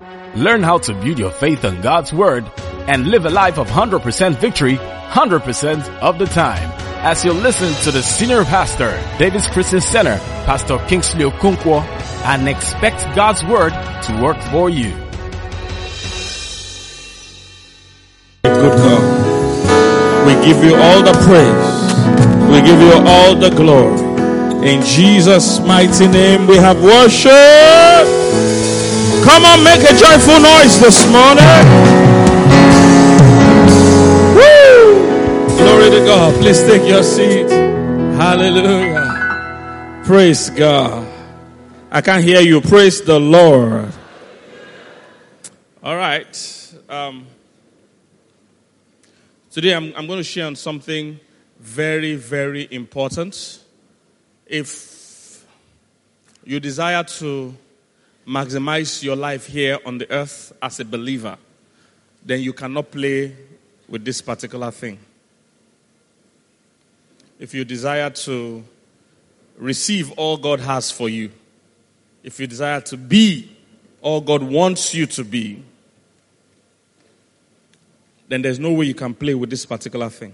Learn how to build your faith on God's Word and live a life of 100% victory 100% of the time. As you listen to the Senior Pastor, Davis Christian Center, Pastor Kingsley Okonkwo, and expect God's Word to work for you. Good God, we give you all the praise. We give you all the glory. In Jesus' mighty name we have worship. Come on, make a joyful noise this morning. Woo! Glory to God. Please take your seat. Hallelujah. Praise God. I can't hear you. Praise the Lord. All right. Today I'm going to share on something very, very important. If you desire to maximize your life here on the earth as a believer, then you cannot play with this particular thing. If you desire to receive all God has for you, if you desire to be all God wants you to be, then there's no way you can play with this particular thing.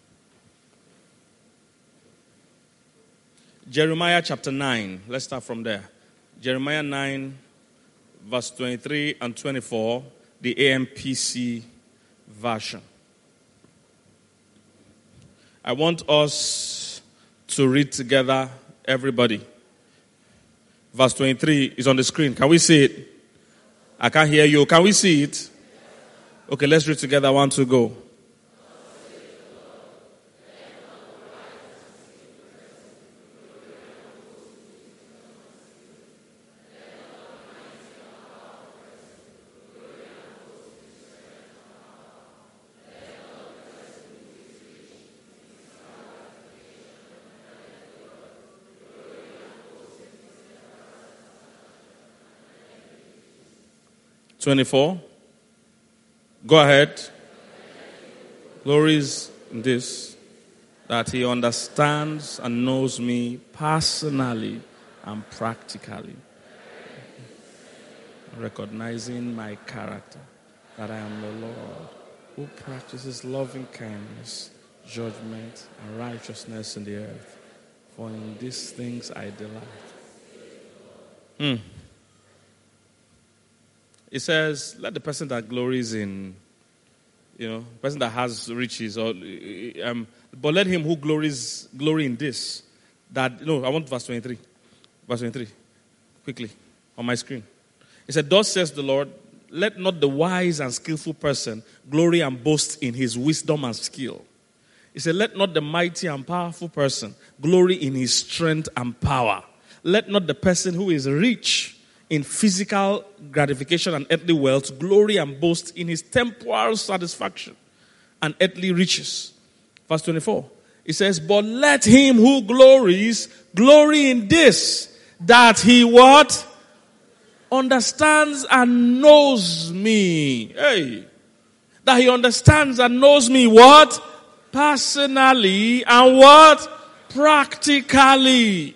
Jeremiah chapter 9. Let's start from there. Jeremiah 9, verse 23 and 24, the AMPC version. I want us to read together, everybody. Verse 23 is on the screen. Can we see it? I can't hear you. Can we see it? Okay, let's read together. 1, 2, go. (24) Go ahead. Glories in this, that he understands and knows me personally and practically, recognizing my character, that I am the Lord who practices loving kindness, judgment, and righteousness in the earth. For in these things I delight. It says, let the person that glories in, person that has riches, but let him who glory in this. I want verse 23. Verse 23. Quickly, on my screen. It said, thus says the Lord, let not the wise and skillful person glory and boast in his wisdom and skill. He said, let not the mighty and powerful person glory in his strength and power. Let not the person who is rich in physical gratification and earthly wealth glory and boast in his temporal satisfaction and earthly riches. Verse 24. It says, but let him who glories glory in this, that he what? Understands and knows me. Hey. That he understands and knows me what? Personally and what? Practically.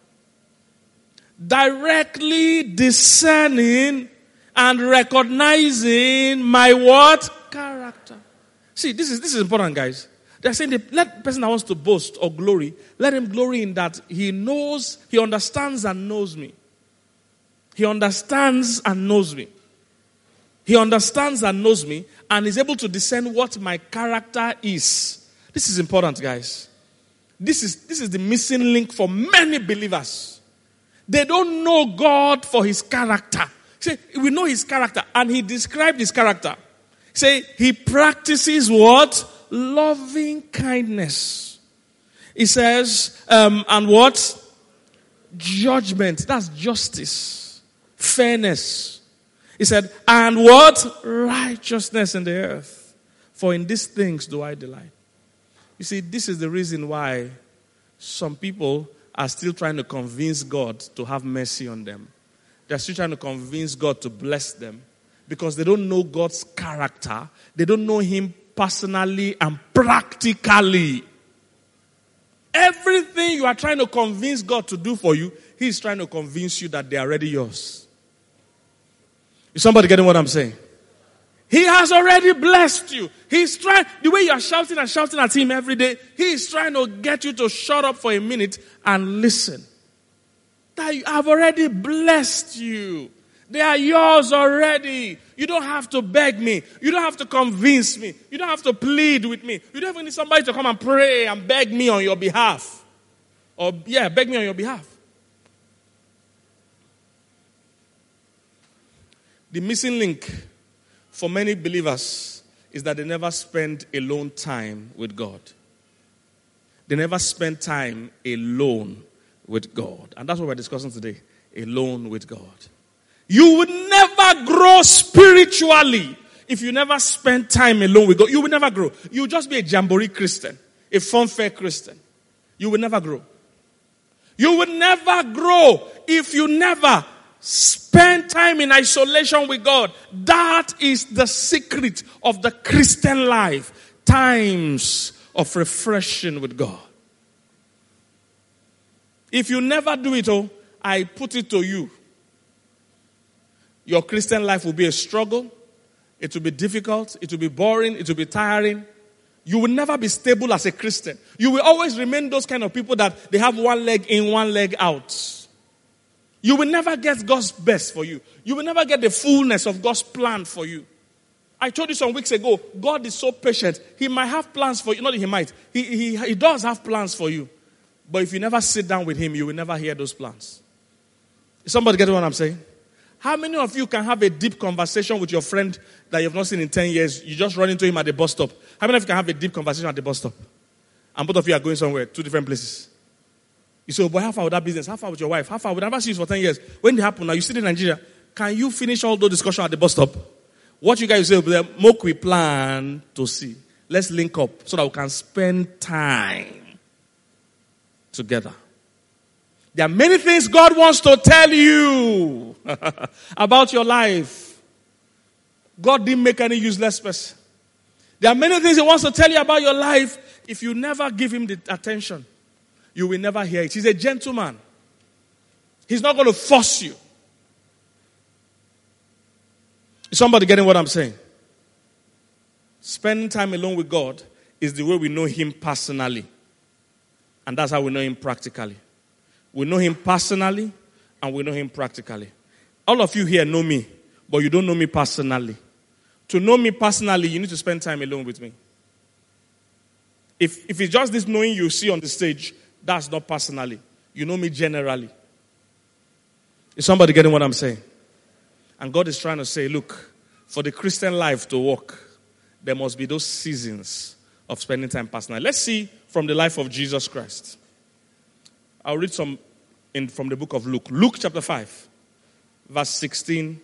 Directly discerning and recognizing my what? Character. See, this is important, guys. They're saying let the person that wants to boast or glory, let him glory in that he knows, he understands and knows me. He understands and knows me. He understands and knows me and is able to discern what my character is. This is important, guys. This is the missing link for many believers. They don't know God for his character. See, we know his character, and he described his character. Say, he practices what? Loving kindness. He says, and what? Judgment. That's justice. Fairness. He said, and what? Righteousness in the earth. For in these things do I delight. You see, this is the reason why some people are still trying to convince God to have mercy on them. They're still trying to convince God to bless them because they don't know God's character. They don't know him personally and practically. Everything you are trying to convince God to do for you, he's trying to convince you that they are already yours. Is somebody getting what I'm saying? He has already blessed you. He's trying, the way you are shouting and shouting at him every day, he is trying to get you to shut up for a minute and listen. That I've already blessed you. They are yours already. You don't have to beg me. You don't have to convince me. You don't have to plead with me. You don't even need somebody to come and pray and beg me on your behalf. Beg me on your behalf. The missing link for many believers is that they never spend alone time with God. They never spend time alone with God. And that's what we're discussing today. Alone with God. You would never grow spiritually if you never spend time alone with God. You will never grow. You will just be a jamboree Christian, a funfair Christian. You will never grow. You will never grow if you never spend time in isolation with God. That is the secret of the Christian life. Times of refreshing with God. If you never do it, I put it to you. Your Christian life will be a struggle. It will be difficult. It will be boring. It will be tiring. You will never be stable as a Christian. You will always remain those kind of people that they have one leg in, one leg out. You will never get God's best for you. You will never get the fullness of God's plan for you. I told you some weeks ago, God is so patient. He might have plans for you. Not that he might. He does have plans for you. But if you never sit down with him, you will never hear those plans. Is somebody getting what I'm saying? How many of you can have a deep conversation with your friend that you've not seen in 10 years? You just run into him at the bus stop. How many of you can have a deep conversation at the bus stop? And both of you are going somewhere, 2 different places. You say, oh boy, how far with that business? How far with your wife? How far? We never see you for 10 years. When they happen, now you sit in Nigeria. Can you finish all those discussions at the bus stop? What you guys say, Moke, we plan to see. Let's link up so that we can spend time together. There are many things God wants to tell you about your life. God didn't make any useless person. There are many things he wants to tell you about your life. If you never give him the attention, you will never hear it. He's a gentleman. He's not going to force you. Is somebody getting what I'm saying? Spending time alone with God is the way we know him personally. And that's how we know him practically. We know him personally and we know him practically. All of you here know me, but you don't know me personally. To know me personally, you need to spend time alone with me. If it's just this knowing you see on the stage, that's not personally. You know me generally. Is somebody getting what I'm saying? And God is trying to say, look, for the Christian life to work, there must be those seasons of spending time personally. Let's see from the life of Jesus Christ. I'll read some from the book of Luke. Luke chapter 5, verse 15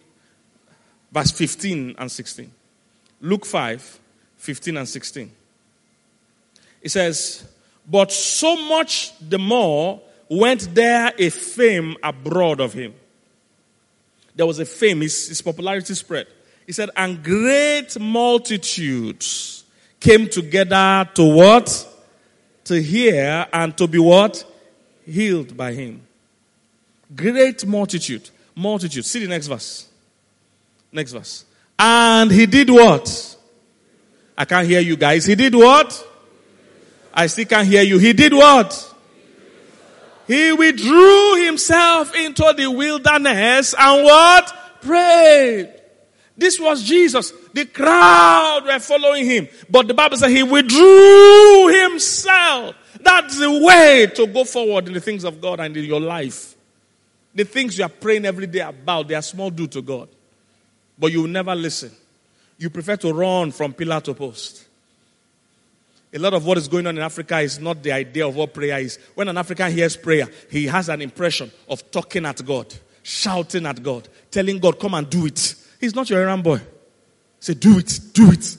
and 16. Luke 5, 15 and 16. It says, but so much the more went there a fame abroad of him. There was a fame, his popularity spread. He said, and great multitudes came together to what? To hear and to be what? Healed by him. Great multitude. Multitude. See the next verse. Next verse. And he did what? I can't hear you guys. He did what? I still can't hear you. He did what? He withdrew himself into the wilderness and what? Prayed. This was Jesus. The crowd were following him. But the Bible says he withdrew himself. That's the way to go forward in the things of God and in your life. The things you are praying every day about, they are small due to God. But you will never listen. You prefer to run from pillar to post. A lot of what is going on in Africa is not the idea of what prayer is. When an African hears prayer, he has an impression of talking at God, shouting at God, telling God, come and do it. He's not your errand boy. Say, do it, do it.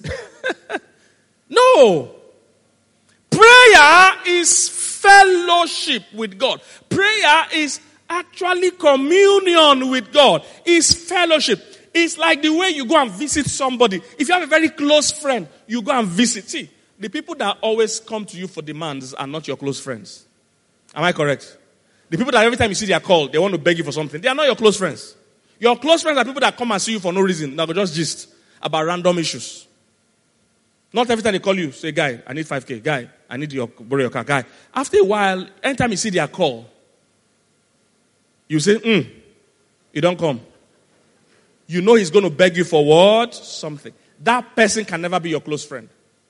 No. Prayer is fellowship with God. Prayer is actually communion with God. It's fellowship. It's like the way you go and visit somebody. If you have a very close friend, you go and visit. See, the people that always come to you for demands are not your close friends. Am I correct? The people that every time you see their call, they want to beg you for something. They are not your close friends. Your close friends are people that come and see you for no reason. Now, just gist about random issues. Not every time they call you, say, guy, I need 5K. Guy, I need your borrow your car. Guy. After a while, anytime you see their call, you say, you don't come. You know he's going to beg you for what? Something. That person can never be your close friend.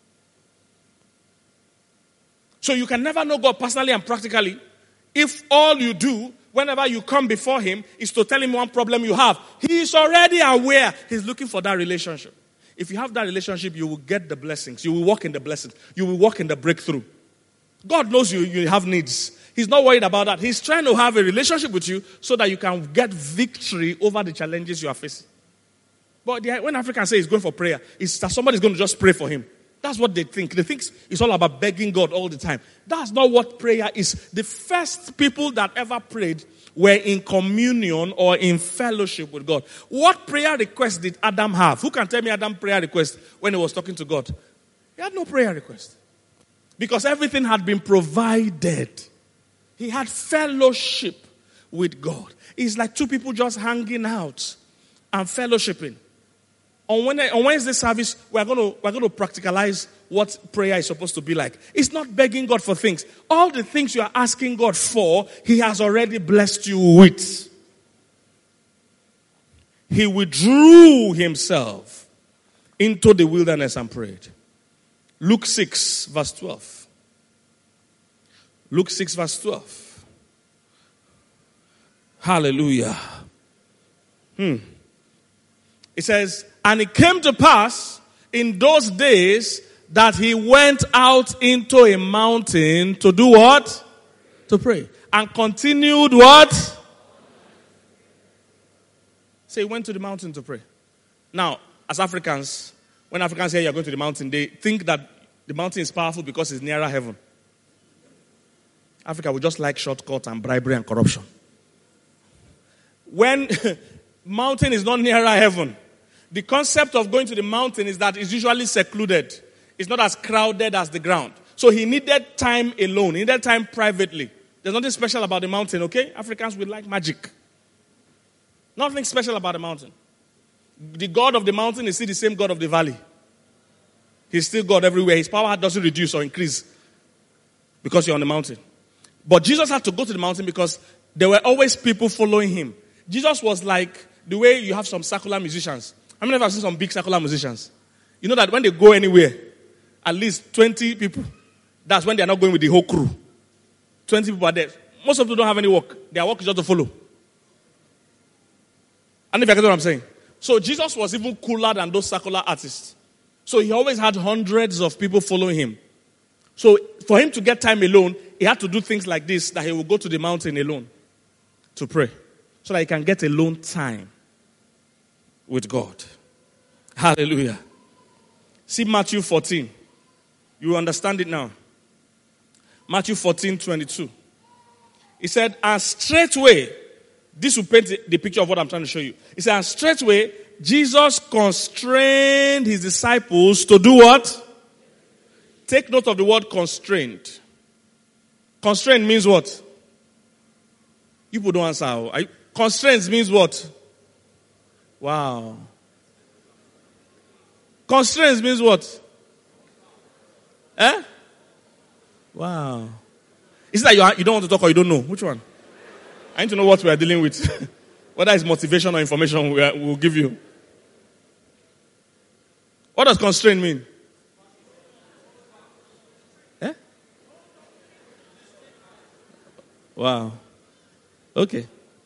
So you can never know God personally and practically if all you do whenever you come before him is to tell him one problem you have. He is already aware. He's looking for that relationship. If you have that relationship, you will get the blessings. You will walk in the blessings. You will walk in the breakthrough. God knows you have needs. He's not worried about that. He's trying to have a relationship with you so that you can get victory over the challenges you are facing. But when Africans say he's going for prayer, it's that somebody's going to just pray for him. That's what they think. They think it's all about begging God all the time. That's not what prayer is. The first people that ever prayed were in communion or in fellowship with God. What prayer request did Adam have? Who can tell me Adam's prayer request when he was talking to God? He had no prayer request. Because everything had been provided. He had fellowship with God. It's like two people just hanging out and fellowshipping. On Wednesday service, we're going to practicalize what prayer is supposed to be like. It's not begging God for things. All the things you are asking God for, he has already blessed you with. He withdrew himself into the wilderness and prayed. Luke 6, verse 12. Luke 6, verse 12. Hallelujah. It says, and it came to pass in those days that he went out into a mountain to do what? To pray. And continued what? So he went to the mountain to pray. Now, as Africans, when Africans hear you're going to the mountain, they think that the mountain is powerful because it's nearer heaven. Africa would just like shortcuts and bribery and corruption. When mountain is not nearer heaven, the concept of going to the mountain is that it's usually secluded. It's not as crowded as the ground. So he needed time alone. He needed time privately. There's nothing special about the mountain, okay? Africans will like magic. Nothing special about the mountain. The God of the mountain is still the same God of the valley. He's still God everywhere. His power doesn't reduce or increase because you're on the mountain. But Jesus had to go to the mountain because there were always people following him. Jesus was like the way you have some secular musicians. How many of you have seen some big secular musicians? You know that when they go anywhere, at least 20 people. That's when they are not going with the whole crew. 20 people are there. Most of them don't have any work. Their work is just to follow. And if you get what I'm saying. So Jesus was even cooler than those secular artists. So he always had hundreds of people following him. So for him to get time alone, he had to do things like this, that he would go to the mountain alone to pray. So that he can get alone time with God. Hallelujah. See Matthew 14. You understand it now. Matthew 14:22. He said, and straightway, this will paint the picture of what I'm trying to show you. He said, and straightway, Jesus constrained his disciples to do what? Take note of the word constrained. Constrained means what? You people don't answer. Constraints means what? Wow. Constraints means what? Wow. Is it that you don't want to talk or you don't know? Which one? I need to know what we are dealing with. Whether it's motivation or information we'll give you. What does constraint mean? Wow. Okay.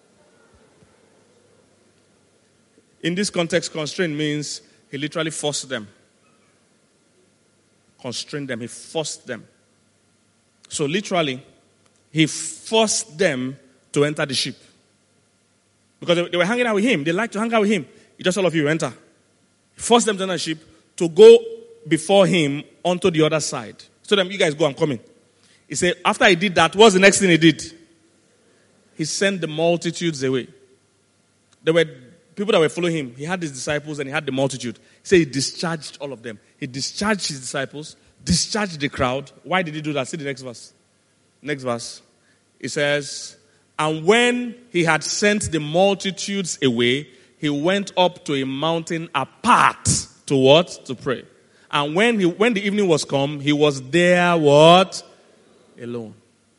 In this context, constraint means he literally forced them. Constrained them. He forced them. So literally, he forced them to enter the ship. Because they were hanging out with him. They liked to hang out with him. He just all of you enter. He forced them to enter the ship to go before him onto the other side. So them, you guys go, I'm coming. He said, after he did that, what's the next thing he did? He sent the multitudes away. There were people that were following him. He had his disciples and he had the multitude. He said he discharged all of them. He discharged his disciples, discharged the crowd. Why did he do that? See the next verse. Next verse. It says, And when he had sent the multitudes away, he went up to a mountain apart to what? To pray. And when the evening was come, he was there what? Alone.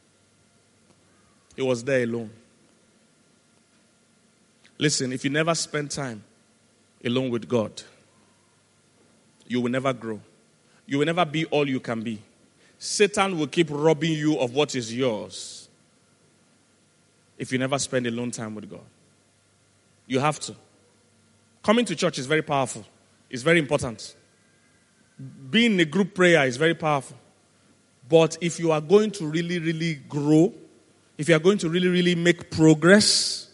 He was there alone. Listen, if you never spend time alone with God, you will never grow. You will never be all you can be. Satan will keep robbing you of what is yours if you never spend alone time with God. You have to. Coming to church is very powerful. It's very important. Being in a group prayer is very powerful. But if you are going to really, really grow, if you are going to really, really make progress,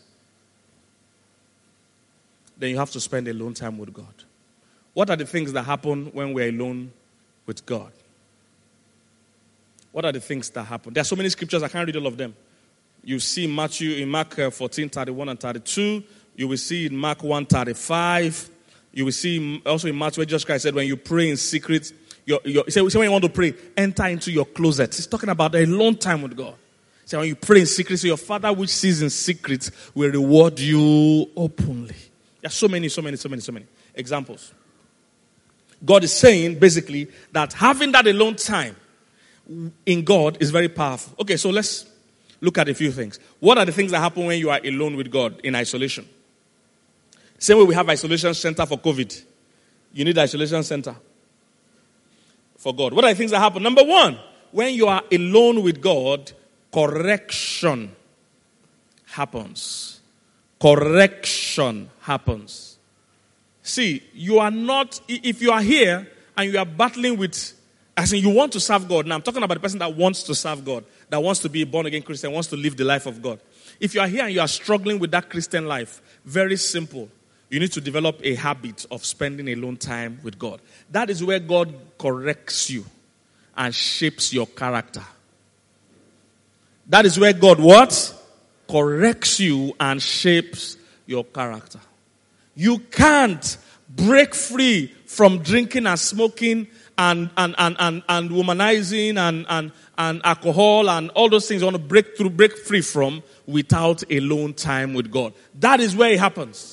then you have to spend alone time with God. What are the things that happen when we're alone with God? What are the things that happen? There are so many scriptures, I can't read all of them. You see in Mark 14, 31 and 32. You will see in Mark 1, 35. You will see also in Matthew where Jesus Christ said, when you pray in secret, he said when you want to pray, enter into your closet. He's talking about a long time with God. He said when you pray in secret, so your Father which sees in secret will reward you openly. There are so many examples. God is saying basically that having that alone time in God is very powerful. Okay, so let's look at a few things. What are the things that happen when you are alone with God in isolation? Same way we have isolation center for COVID. You need isolation center for God. What are the things that happen? Number one, when you are alone with God, correction happens. Correction happens. See, you are not, if you are here and you are battling with, as in you want to serve God. Now I'm talking about the person that wants to serve God, that wants to be a born-again Christian, wants to live the life of God. If you are here and you are struggling with that Christian life, very simple. You need to develop a habit of spending alone time with God. That is where God corrects you and shapes your character. That is where God what? Corrects you and shapes your character. You can't break free from drinking and smoking and womanizing and alcohol and all those things you want to break free from without alone time with God. That is where it happens.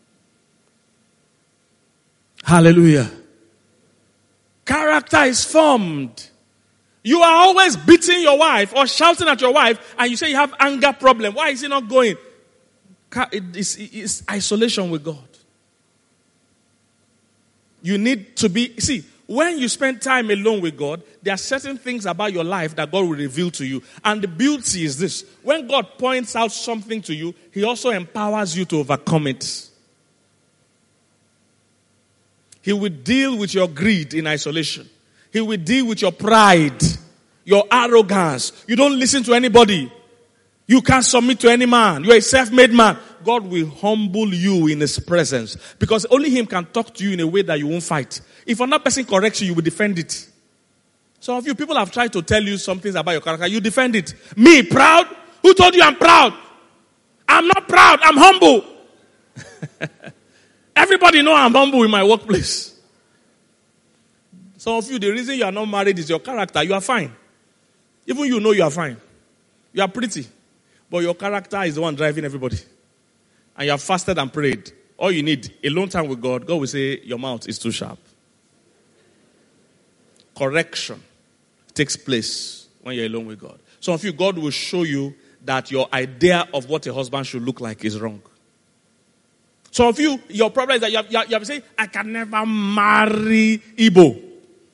Hallelujah. Character is formed. You are always beating your wife or shouting at your wife and you say you have anger problem. Why is it not going? It's isolation with God. You need to be, see, when you spend time alone with God, there are certain things about your life that God will reveal to you. And the beauty is this. When God points out something to you, He also empowers you to overcome it. He will deal with your greed in isolation. He will deal with your pride, your arrogance. You don't listen to anybody. You can't submit to any man. You're a self-made man. God will humble you in His presence. Because only Him can talk to you in a way that you won't fight. If another person corrects you, you will defend it. Some of you people have tried to tell you some things about your character. You defend it. Me, proud? Who told you I'm proud? I'm not proud. I'm humble. Everybody know I'm humble in my workplace. Some of you, the reason you are not married is your character. You are fine. Even you know you are fine. You are pretty. But your character is the one driving everybody. And you have fasted and prayed. All you need, alone time with God, God will say, your mouth is too sharp. Correction takes place when you're alone with God. Some of you, God will show you that your idea of what a husband should look like is wrong. Some of you, your problem is that you have saying, I can never marry Igbo.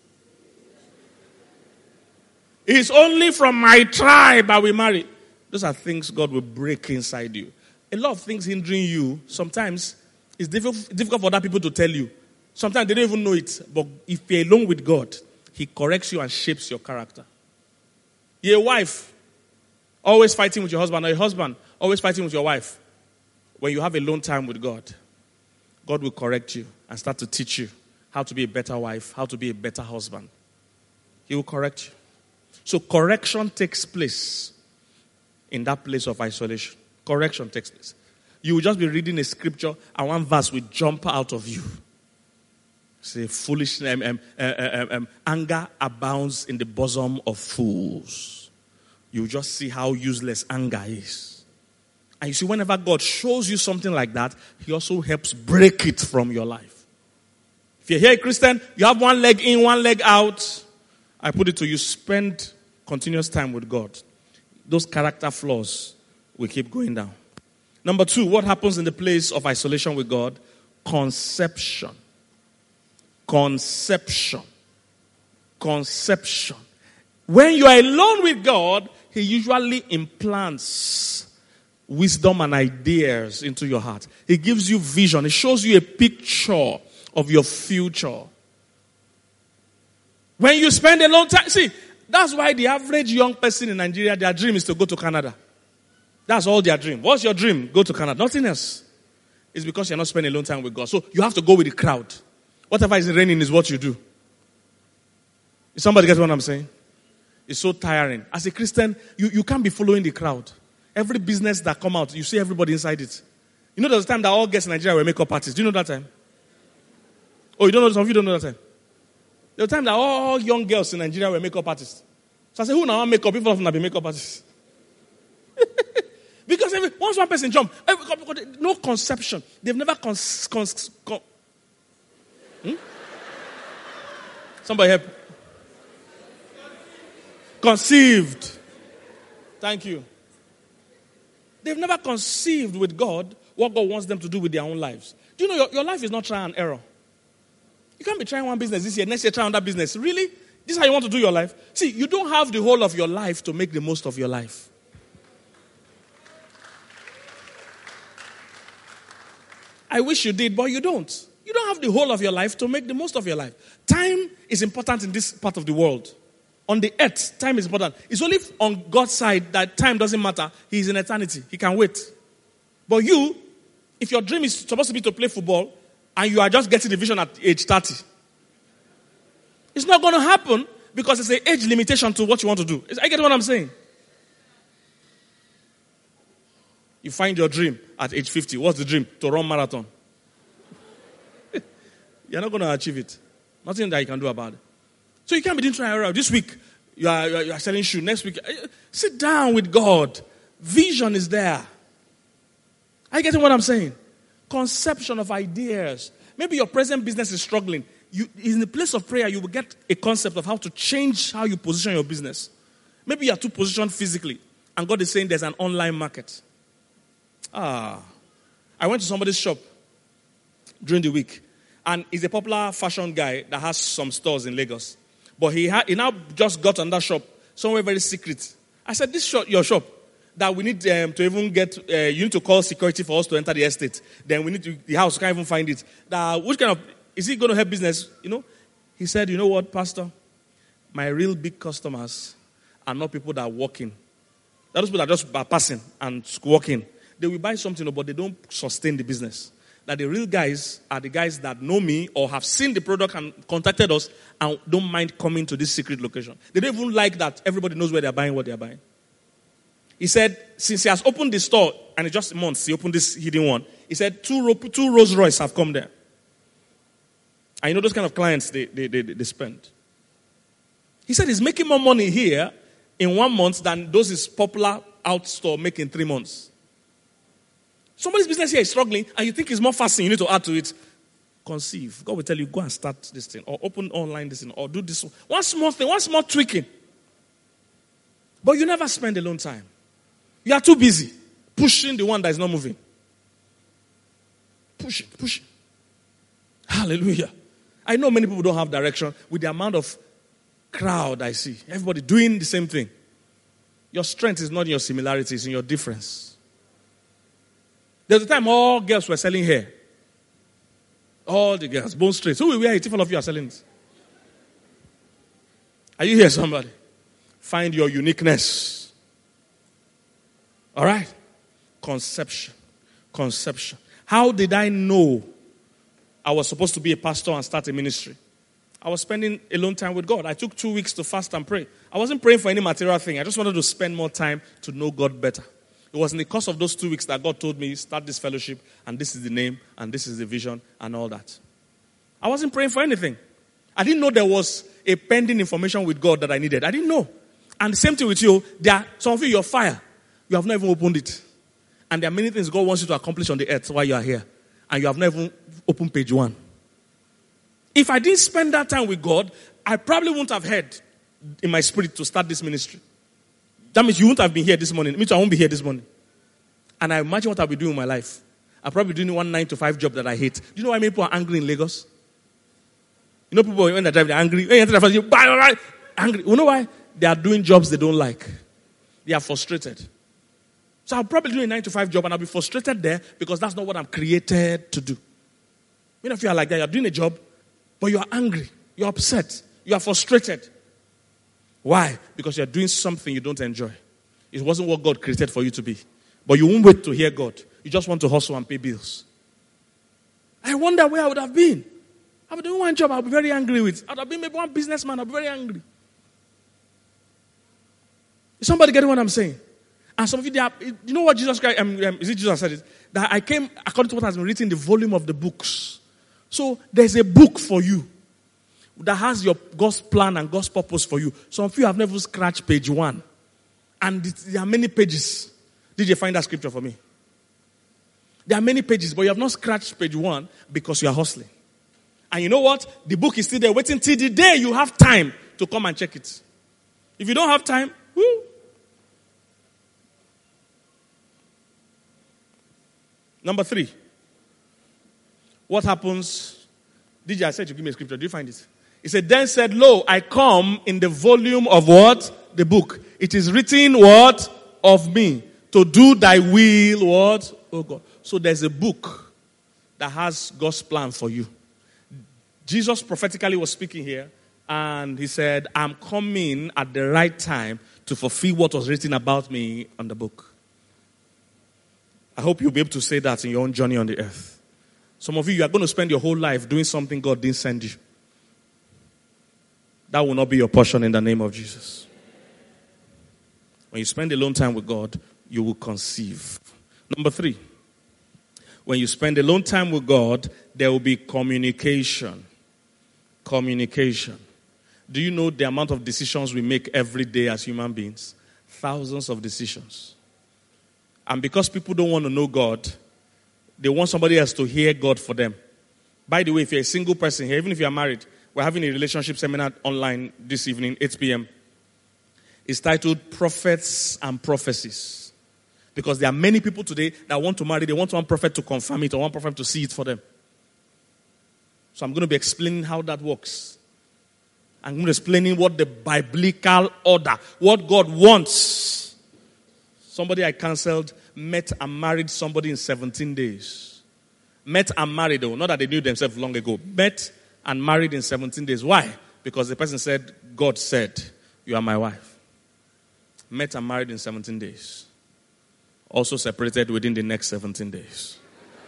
It's only from my tribe I will marry. Those are things God will break inside you. A lot of things hindering you, sometimes it's difficult for other people to tell you. Sometimes they don't even know it. But if you're alone with God, He corrects you and shapes your character. You're a wife, always fighting with your husband, or a husband, always fighting with your wife. When you have alone time with God, God will correct you and start to teach you how to be a better wife, how to be a better husband. He will correct you. So correction takes place in that place of isolation. Correction takes place. You will just be reading a scripture and one verse will jump out of you. Say, anger abounds in the bosom of fools. You just see how useless anger is. And you see, whenever God shows you something like that, he also helps break it from your life. If you're here a Christian, you have one leg in, one leg out. I put it to you, spend continuous time with God. Those character flaws will keep going down. Number 2, what happens in the place of isolation with God? Conception. Conception. Conception. When you are alone with God, he usually implants wisdom and ideas into your heart. He gives you vision. He shows you a picture of your future. When you spend a long time, see, that's why the average young person in Nigeria, their dream is to go to Canada. That's all their dream. What's your dream? Go to Canada. Nothing else. It's because you're not spending a long time with God. So you have to go with the crowd. Whatever is raining is what you do. Is somebody get what I'm saying? It's so tiring. As a Christian, you can't be following the crowd. Every business that come out, you see everybody inside it. You know there's a time that all girls in Nigeria were makeup artists. Do you know that time? Oh, you don't know? Some of you don't know that time. There's a time that all young girls in Nigeria were makeup artists. So I said, who now want makeup? People of them have been makeup artists. Because once one person jump, no conception. They've never Somebody help. Conceived. Thank you. They've never conceived with God what God wants them to do with their own lives. Do you know your life is not trial and error? You can't be trying one business this year, next year try another business. Really? This is how you want to do your life? See, you don't have the whole of your life to make the most of your life. I wish you did, but you don't. You don't have the whole of your life to make the most of your life. Time is important in this part of the world. On the earth, time is important. It's only on God's side that time doesn't matter. He is in eternity. He can wait. But you, if your dream is supposed to be to play football, and you are just getting the vision at age 30, it's not going to happen because it's an age limitation to what you want to do. I get what I'm saying. You find your dream at age 50. What's the dream? To run marathon. You're not going to achieve it. Nothing that you can do about it. So you can't be doing trial and error. This week, you are selling shoes. Next week, sit down with God. Vision is there. Are you getting what I'm saying? Conception of ideas. Maybe your present business is struggling. In the place of prayer, you will get a concept of how to change how you position your business. Maybe you are too positioned physically, and God is saying there's an online market. I went to somebody's shop during the week, and he's a popular fashion guy that has some stores in Lagos. But he now just got on that shop, somewhere very secret. I said, this shop, your shop, that we need to even get, you need to call security for us to enter the estate. Then we need to, the house, can't even find it. Which kind of, is he going to help business? You know? He said, you know what, Pastor? My real big customers are not people that are walking. They're those people that just are passing and walking. They will buy something, but they don't sustain the business. That the real guys are the guys that know me or have seen the product and contacted us and don't mind coming to this secret location. They don't even like that everybody knows where they're buying what they're buying. He said, since he has opened the store, and in just months he opened this hidden one, he said two Rolls Royce have come there. I know those kind of clients they spend. He said he's making more money here in 1 month than those his popular out store make in 3 months. Somebody's business here is struggling, and you think it's more fasting, you need to add to it. Conceive. God will tell you, go and start this thing, or open online this thing, or do this. One small thing, one small tweaking. But you never spend alone time. You are too busy pushing the one that is not moving. Push it. Hallelujah. I know many people don't have direction with the amount of crowd I see. Everybody doing the same thing. Your strength is not in your similarity, it's in your difference. There's a time all girls were selling hair. All the girls, bone straight. Who will wear it if all of you are selling it? Are you here, somebody? Find your uniqueness. All right? Conception. How did I know I was supposed to be a pastor and start a ministry? I was spending alone time with God. I took 2 weeks to fast and pray. I wasn't praying for any material thing. I just wanted to spend more time to know God better. It was in the course of those 2 weeks that God told me, start this fellowship, and this is the name, and this is the vision, and all that. I wasn't praying for anything. I didn't know there was a pending information with God that I needed. I didn't know. And the same thing with you. Some of you, you're fire. You have not even opened it. And there are many things God wants you to accomplish on the earth while you are here. And you have not even opened page 1. If I didn't spend that time with God, I probably wouldn't have heard in my spirit to start this ministry. That means you wouldn't have been here this morning. It means I won't be here this morning. And I imagine what I'll be doing in my life. I'll probably be doing one 9-to-5 job that I hate. Do you know why many people are angry in Lagos? You know people, when they drive, they're angry. When you enter the first, you're angry. You know why? They are doing jobs they don't like. They are frustrated. So I'll probably do a 9-to-5 job and I'll be frustrated there because that's not what I'm created to do. Many of you are like that. You're doing a job, but you're angry. You're upset. You're frustrated. Why? Because you're doing something you don't enjoy. It wasn't what God created for you to be. But you won't wait to hear God. You just want to hustle and pay bills. I wonder where I would have been. I would do one job I'll be very angry with. I would have been maybe one businessman. I'll be very angry. Is somebody getting what I'm saying? And some of you, you know what Jesus Christ, is it Jesus said it? That I came according to what has been written in the volume of the books. So there's a book for you that has your God's plan and God's purpose for you. Some of you have never scratched page 1. And there are many pages. Did you find that scripture for me? There are many pages, but you have not scratched page 1 because you are hustling. And you know what? The book is still there waiting till the day you have time to come and check it. If you don't have time, whoo. Number 3. What happens? DJ, I said you give me a scripture. Do you find it? He said, then said, lo, I come in the volume of what? The book. It is written what? Of me. To do thy will what? Oh God. So there's a book that has God's plan for you. Jesus prophetically was speaking here. And he said, I'm coming at the right time to fulfill what was written about me on the book. I hope you'll be able to say that in your own journey on the earth. Some of you are going to spend your whole life doing something God didn't send you. That will not be your portion in the name of Jesus. When you spend alone time with God, you will conceive. Number 3. When you spend alone time with God, there will be communication. Communication. Do you know the amount of decisions we make every day as human beings? Thousands of decisions. And because people don't want to know God, they want somebody else to hear God for them. By the way, if you're a single person here, even if you're married, we're having a relationship seminar online this evening, 8 p.m. It's titled Prophets and Prophecies. Because there are many people today that want to marry. They want one prophet to confirm it or one prophet to see it for them. So I'm going to be explaining how that works. I'm going to be explaining what the biblical order, what God wants. Somebody I counseled met and married somebody in 17 days. Met and married, though. Not that they knew themselves long ago. Met and married in 17 days. Why? Because the person said, God said, you are my wife. Met and married in 17 days. Also separated within the next 17 days.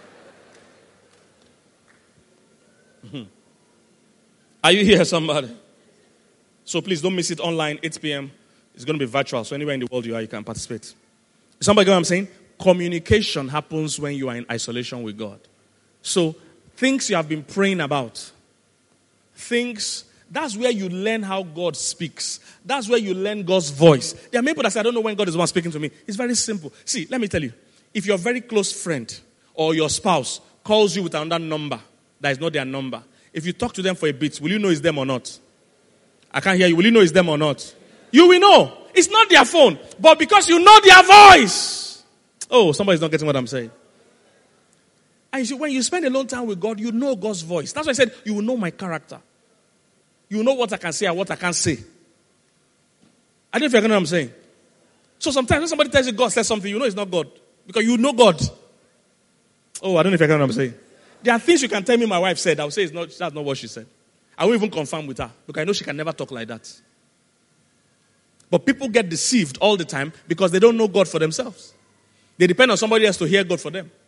Are you here, somebody? So please don't miss it online, 8 p.m. It's going to be virtual, so anywhere in the world you are, you can participate. Somebody get what I'm saying? Communication happens when you are in isolation with God. So things you have been praying about, that's where you learn how God speaks. That's where you learn God's voice. There are many people that say, I don't know when God is the one speaking to me. It's very simple. See, let me tell you. If your very close friend or your spouse calls you with another number that is not their number, if you talk to them for a bit, will you know it's them or not? I can't hear you. Will you know it's them or not? You will know. It's not their phone. But because you know their voice. Oh, somebody's not getting what I'm saying. And you see, when you spend a long time with God, you know God's voice. That's why I said, you will know my character. You will know what I can say and what I can't say. I don't know if you're getting what I'm saying. So sometimes when somebody tells you God says something, you know it's not God. Because you know God. Oh, I don't know if you're getting what I'm saying. There are things you can tell me my wife said. I will say that's not what she said. I won't even confirm with her. Because I know she can never talk like that. But people get deceived all the time because they don't know God for themselves. They depend on somebody else to hear God for them.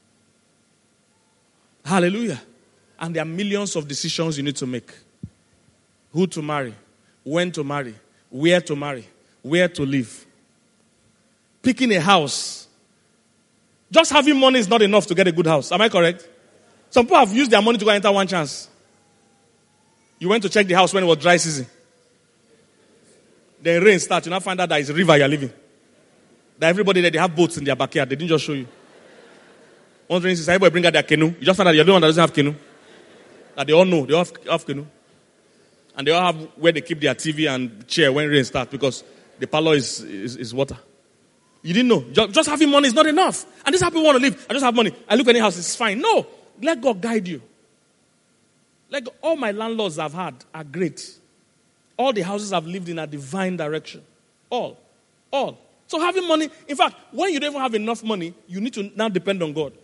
Hallelujah. And there are millions of decisions you need to make. Who to marry, when to marry, where to live. Picking a house. Just having money is not enough to get a good house. Am I correct? Some people have used their money to go enter one chance. You went to check the house when it was dry season. Then rain starts. You now find out that it's a river you're living. That everybody there, they have boats in their backyard. They didn't just show you. One thing is, everybody bring out their canoe. You just find out you're the one that doesn't have canoe. That they all know. They all have canoe. And they all have where they keep their TV and chair when rain starts because the parlor is water. You didn't know. Just having money is not enough. And this is how people want to live. I just have money. I look at any house, it's fine. No. Let God guide you. All my landlords I've had are great. All the houses I've lived in are divine direction. All. So having money, in fact, when you don't even have enough money, you need to now depend on God.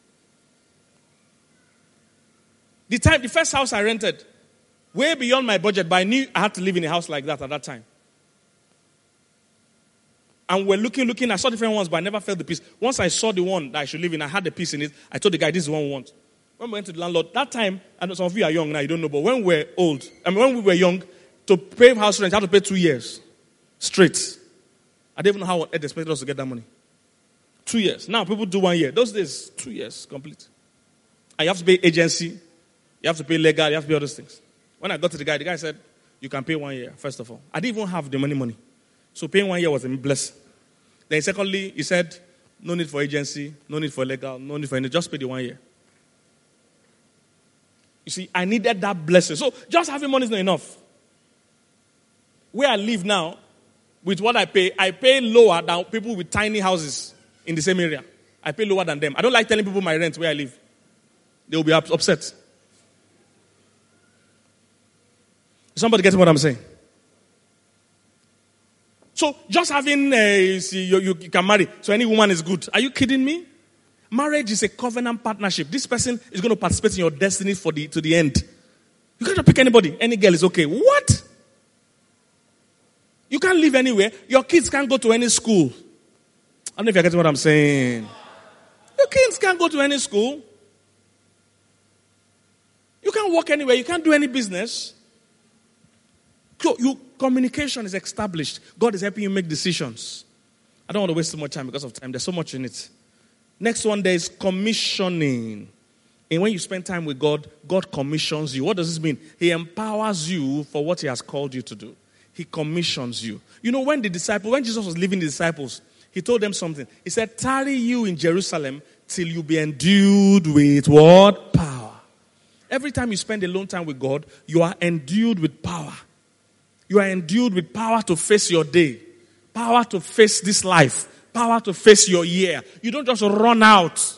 The first house I rented, way beyond my budget, but I knew I had to live in a house like that at that time. And we're looking, I saw different ones, but I never felt the peace. Once I saw the one that I should live in, I had the peace in it. I told the guy, this is the one we want. When we went to the landlord, that time, I know some of you are young now, you don't know, but when we were young, to pay house rent, you have to pay 2 years. Straight. I didn't even know how they expected us to get that money. 2 years. Now people do 1 year. Those days, 2 years, complete. And you have to pay agency. You have to pay legal. You have to pay all those things. When I got to the guy said, you can pay 1 year, first of all. I didn't even have the money. So paying 1 year was a blessing. Then secondly, he said, no need for agency, no need for legal, no need for anything. Just pay the 1 year. You see, I needed that blessing. So just having money is not enough. Where I live now, with what I pay lower than people with tiny houses in the same area. I pay lower than them. I don't like telling people my rent where I live. They will be upset. Somebody gets what I'm saying? So just having, you can marry, so any woman is good. Are you kidding me? Marriage is a covenant partnership. This person is going to participate in your destiny to the end. You can't pick anybody. Any girl is okay. What? You can't live anywhere. Your kids can't go to any school. I don't know if you're getting what I'm saying. Your kids can't go to any school. You can't work anywhere. You can't do any business. So communication is established. God is helping you make decisions. I don't want to waste too much time because of time. There's so much in it. Next one, there is commissioning. And when you spend time with God, God commissions you. What does this mean? He empowers you for what He has called you to do. He commissions you. You know, when Jesus was leaving the disciples, He told them something. He said, tarry you in Jerusalem till you be endued with what? Power. Every time you spend alone time with God, you are endued with power. You are endued with power to face your day. Power to face this life. Power to face your year. You don't just run out.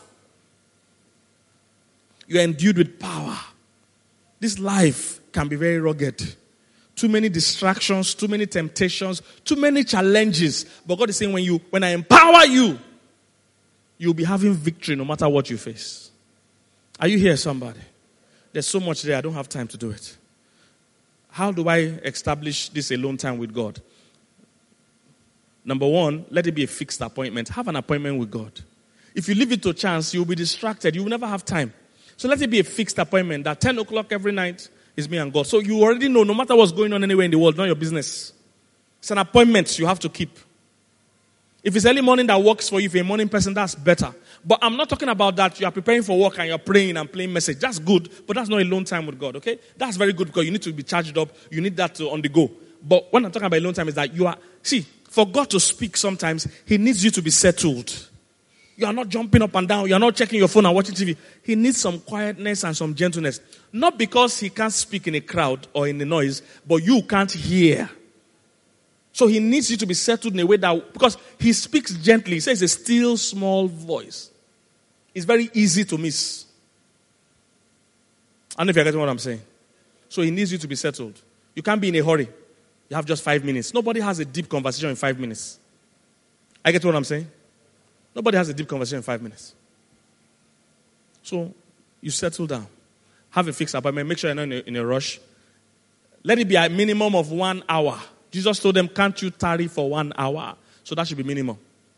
You are endued with power. This life can be very rugged. Too many distractions, too many temptations, too many challenges. But God is saying when I empower you, you'll be having victory no matter what you face. Are you here, somebody? There's so much there. I don't have time to do it. How do I establish this alone time with God? Number one, let it be a fixed appointment. Have an appointment with God. If you leave it to chance, you'll be distracted. You will never have time. So let it be a fixed appointment that 10 o'clock every night is me and God. So you already know, no matter what's going on anywhere in the world, not your business. It's an appointment you have to keep. If it's early morning that works for you, if you're a morning person, that's better. But I'm not talking about that. You are preparing for work and you're praying and playing message. That's good, but that's not alone time with God, okay? That's very good because you need to be charged up. You need that on the go. But when I'm talking about alone time is that for God to speak sometimes, He needs you to be settled. You are not jumping up and down. You are not checking your phone and watching TV. He needs some quietness and some gentleness. Not because He can't speak in a crowd or in the noise, but you can't hear. So He needs you to be settled in a way that, because He speaks gently. He says a still small voice. It's very easy to miss. I don't know if you're getting what I'm saying. So He needs you to be settled. You can't be in a hurry. You have just 5 minutes. Nobody has a deep conversation in 5 minutes. I get what I'm saying? Nobody has a deep conversation in 5 minutes. So you settle down. Have a fixed appointment. Make sure you're not in a rush. Let it be a minimum of 1 hour. Jesus told them, can't you tarry for 1 hour? So that should be minimum.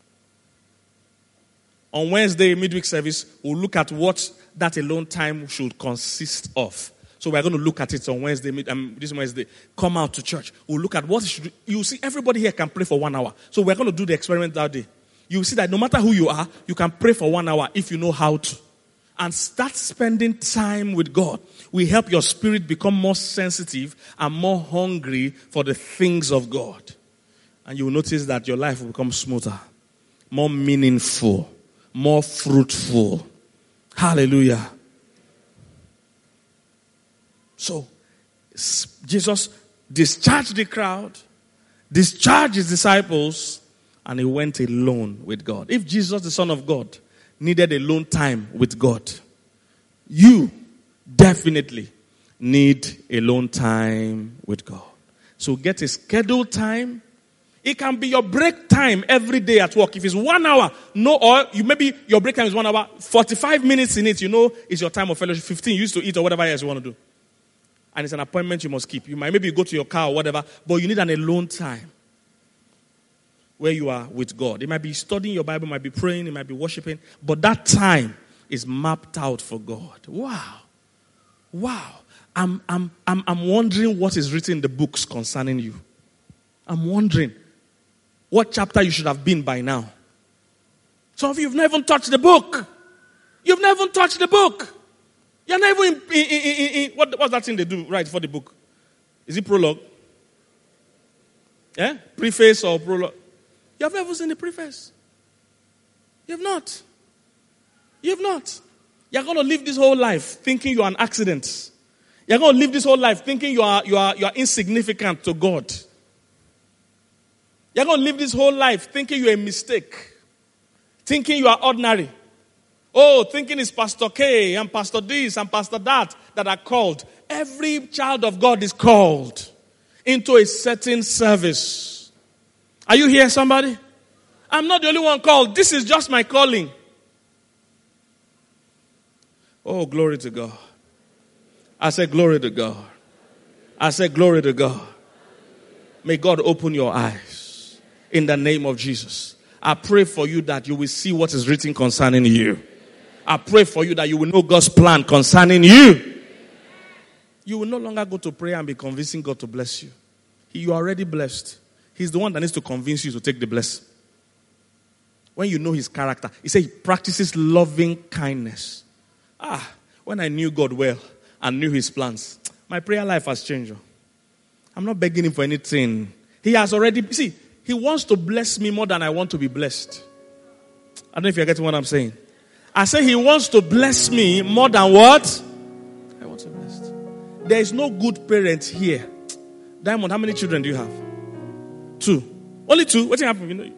On Wednesday, midweek service, we'll look at what that alone time should consist of. So we're going to look at it on Wednesday, this Wednesday. Come out to church. We'll look at what it should do. You see, everybody here can pray for 1 hour. So we're going to do the experiment that day. You see that no matter who you are, you can pray for 1 hour if you know how to. And start spending time with God. We help your spirit become more sensitive and more hungry for the things of God. And you will notice that your life will become smoother. more meaningful, more fruitful. Hallelujah. So, Jesus discharged the crowd, discharged his disciples, and he went alone with God. If Jesus, the Son of God, needed alone time with God, you definitely need alone time with God. So get a scheduled time. It can be your break time every day at work. If it's 1 hour, or maybe your break time is 1 hour, 45 minutes in it, it's your time of fellowship. 15 you used to eat or whatever else you want to do. And it's an appointment you must keep. You might maybe go to your car or whatever, but you need an alone time where you are with God. It might be studying your Bible, it might be praying, it might be worshiping, but that time is mapped out for God. Wow. I'm wondering what is written in the books concerning you. I'm wondering what chapter you should have been by now. Some of you have never even touched the book. You've never even touched the book. You're not even in what's that thing they do right for the book? Is it prologue? Yeah? Preface or prologue? You have never seen the preface. You have not. You're going to live this whole life thinking you're an accident. You're going to live this whole life thinking you are insignificant to God. You're going to live this whole life thinking you're a mistake. Thinking you are ordinary. Thinking it's Pastor K and Pastor this and Pastor that are called. Every child of God is called into a certain service. Are you here, somebody? I'm not the only one called. This is just my calling. Oh, glory to God. I say glory to God. I say glory to God. May God open your eyes in the name of Jesus. I pray for you that you will see what is written concerning you. I pray for you that you will know God's plan concerning you. You will no longer go to prayer and be convincing God to bless you. You are already blessed. He's the one that needs to convince you to take the blessing. When you know his character, he said he practices loving kindness. When I knew God well and knew his plans, my prayer life has changed. I'm not begging him for anything. He has already, he wants to bless me more than I want to be blessed. I don't know if you're getting what I'm saying. I say he wants to bless me more than what? I want to be blessed. There is no good parent here. Diamond, how many children do you have? 2. Only 2? What's happening?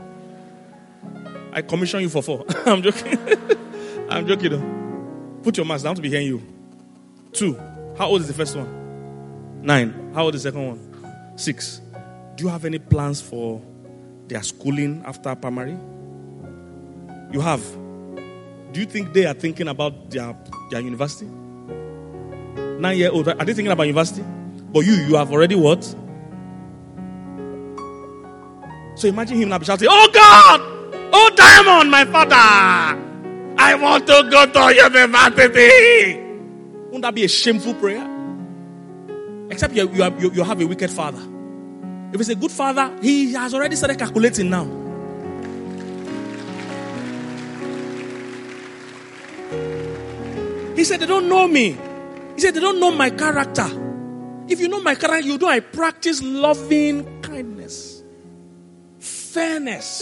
I commission you for 4. I'm joking. I'm joking though. Put your mask down to be hearing you. 2. How old is the first one? 9. How old is the second one? 6. Do you have any plans for their schooling after primary? You have. Do you think they are thinking about their university? 9-year-old, are they thinking about university? But you have already what? So imagine him now shouting, "Oh God! Oh Diamond, my father! I want to go to university!" Won't that be a shameful prayer? Except you have a wicked father. If it's a good father, he has already started calculating now. He said, they don't know me. He said, they don't know my character. If you know my character, you know I practice loving kindness, fairness,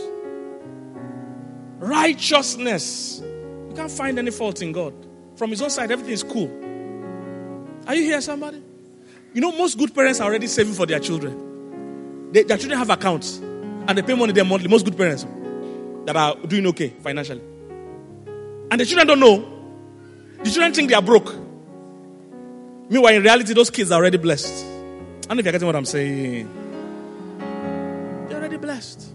righteousness. You can't find any fault in God. From his own side, everything is cool. Are you here, somebody? You know, most good parents are already saving for their children. Their children have accounts, and they pay money there monthly. Most good parents that are doing okay financially. And the children don't know. The children think they are broke. Meanwhile, in reality, those kids are already blessed. I don't know if you're getting what I'm saying. They're already blessed.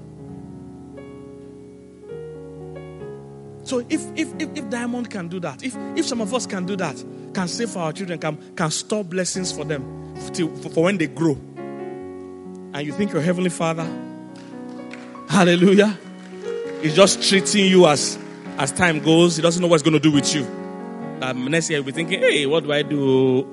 So if Diamond can do that, if some of us can do that, can save for our children, can store blessings for them for when they grow, and you think your Heavenly Father, hallelujah, is just treating you as time goes, he doesn't know what he's going to do with you. Next year you'll be thinking, hey, what do I do?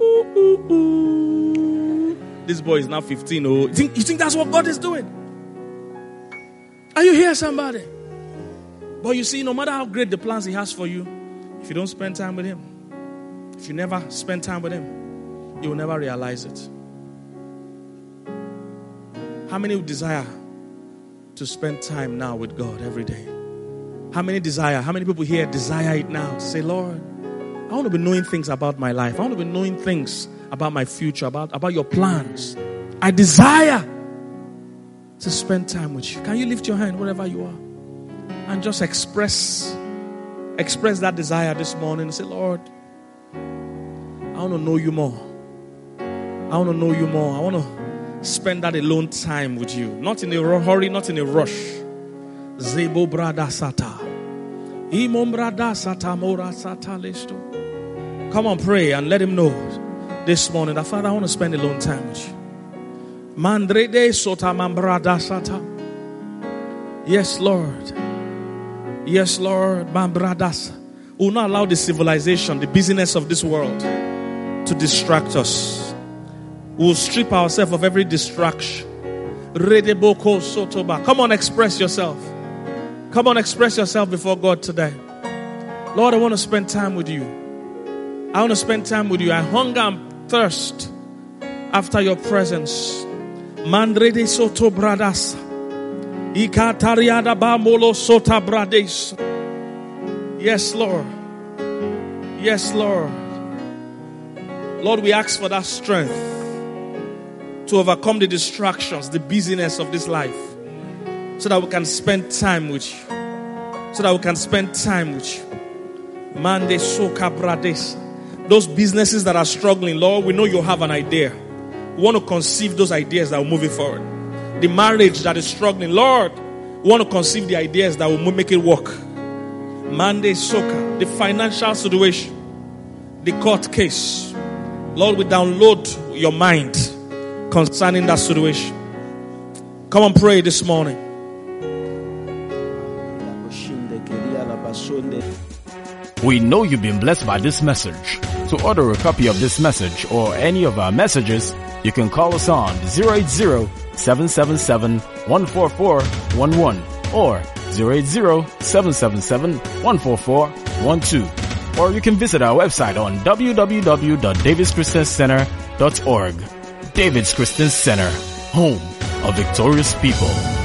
This boy is now 15. You think that's what God is doing? Are you here, somebody? But you see, no matter how great the plans he has for you, if you don't spend time with him, if you never spend time with him, you will never realize it. How many would desire to spend time now with God every day? How many people here desire it now to say, Lord, I want to be knowing things about my life. I want to be knowing things about my future, about your plans. I desire to spend time with you. Can you lift your hand wherever you are and just express that desire this morning and say, Lord, I want to know you more. I want to know you more. I want to spend that alone time with you. Not in a hurry, not in a rush. Zebo brada sata. Imom brada sata mora sata listo. Come on, pray and let him know this morning that, Father, I want to spend alone time with you. Mandrede sota mambrada sata. Yes, Lord. Yes, Lord. Mambradas. We will not allow the civilization, the busyness of this world to distract us. We will strip ourselves of every distraction. Come on, express yourself. Come on, express yourself before God today. Lord, I want to spend time with you. I want to spend time with you. I hunger and thirst after your presence. Mandrede soto bradas. Ikatariada bamolo sota brades. Yes, Lord. Yes, Lord. Lord, we ask for that strength to overcome the distractions, the busyness of this life, so that we can spend time with you. So that we can spend time with you. Mande soka brades. Those businesses that are struggling, Lord, we know you have an idea. We want to conceive those ideas that will move it forward. The marriage that is struggling, Lord, we want to conceive the ideas that will make it work. Mande soka. The financial situation, the court case, Lord, we download your mind concerning that situation. Come on, pray this morning. We know you've been blessed by this message. To order a copy of this message or any of our messages, you can call us on 080-777-14411 or 080-777-14412. Or you can visit our website on www.davidschristiancenter.org. David's Christian Center, home of victorious people.